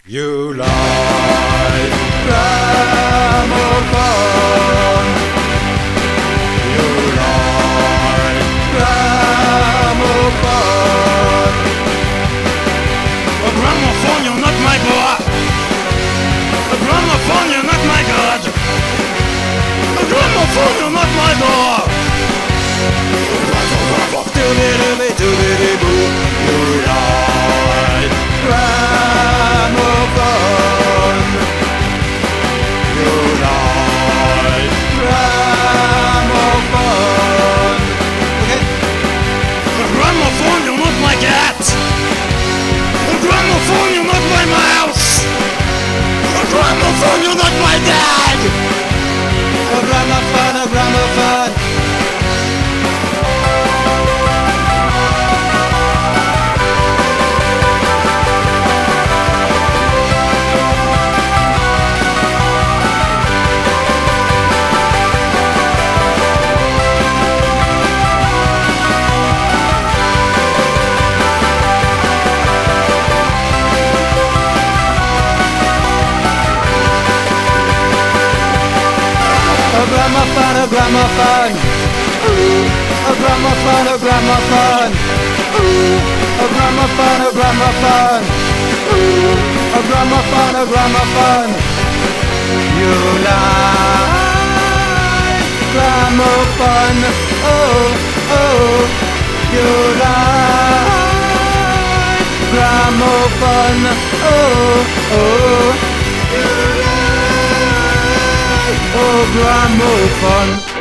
You like gramophone. You like gramophone. A gramophone, you're not my boy. A gramophone, you're not my god. A gramophone, you're not my door. Doobie-doobie-doobie-doo. You like gramophone. You like gramophone. Okay. A gramophone, you're not my cat. A gramophone, you're not my mouse. A gramophone, you're not my dad. A gramophone, a gramophone. A gramophone, a gramophone. Ooh, a gramophone, a gramophone. Ooh, a gramophone, a gramophone. Ooh, a gramophone, a gramophone. You like gramophone. Oh, oh. You like gramophone. Oh, oh. You like gramophone.